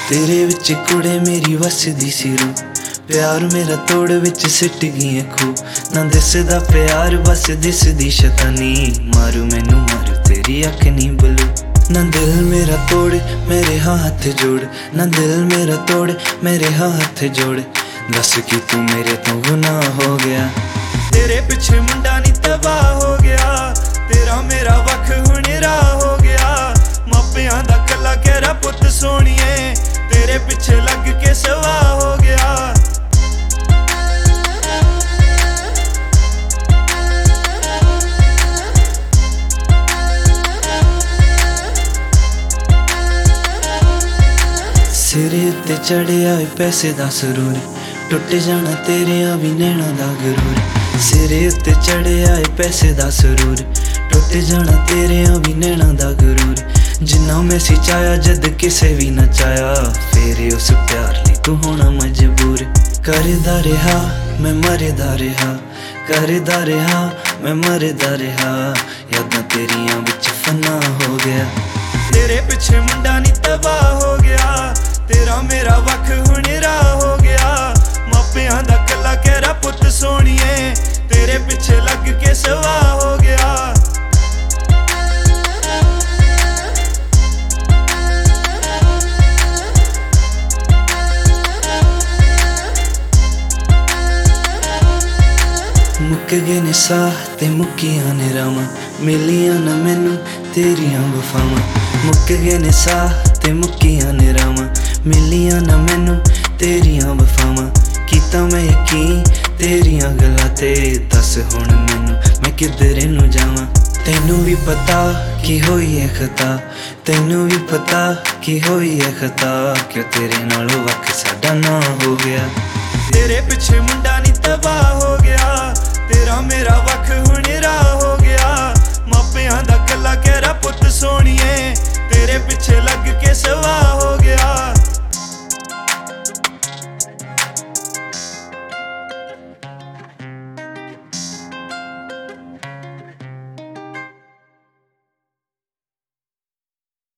तेरे विच कुड़े मेरी वसदी सी रूह, प्यार मेरा तोड़ विच सिट गई खू। ना दिसदा प्यार बस दिसदी शैतानी, मारू मैनू मारू तेरी अख नी बलू। ना दिल मेरा तोड़ मेरे हाथ जोड़, ना दिल मेरा तोड़ मेरे हाथ जोड़। दस कि तू मेरे तो गुनाह हो गया, तेरे पिछे मुंडा नी तबाह हो गया। तेरा मेरा वख हुण राह हो गया, मापियां दा कला कहरा पुत सोहणीए, तेरे पिछे लग के सवा हो गया। सिरे उत्ते चढ़िया पैसे दा सरूर, टुट जाना तेरे भी नैना दा गरूर। सिरे उत्ते चढ़िया पैसे दा सरूर, टुट जाना तेरे भी नैना दा गरूर। जिन्ना मैं सी चाया जद किसे भी न चाया, फिर उस प्यार लई तू होना मजबूर। करदा रहा मैं मरदा रहा, करदा रहा मैं मरदा रहा। यादां तेरियां विच फना हो गया, तेरे पिछे मुंडा नी तबाह हो गया। तेरा मेरा वख हुण राह हो गया, मापियां दा कला कहरा पुत सोहणीए, तेरे पिछे लग के सवा हो गया। मुक गए ने साह ते मुक्कियां ने रावां, मिलियां ना मैनू तेरियां वफावां। मुक गए ने साह ते मुक्कियां ने रावां, मिलियां ना मैनू तेरियां वफावां। कीता मैं यकीन तेरियां गल्लां ते, दस हुण मैनू मैं किधरे नू जावां। तैनू भी पता कि होई है खता, तैनू भी पता कि होई है खता। क्यों तेरे नालों वख साडा ना हो गया, तेरे पिछे मुंडा नी तबाह हो गया। तेरा मेरा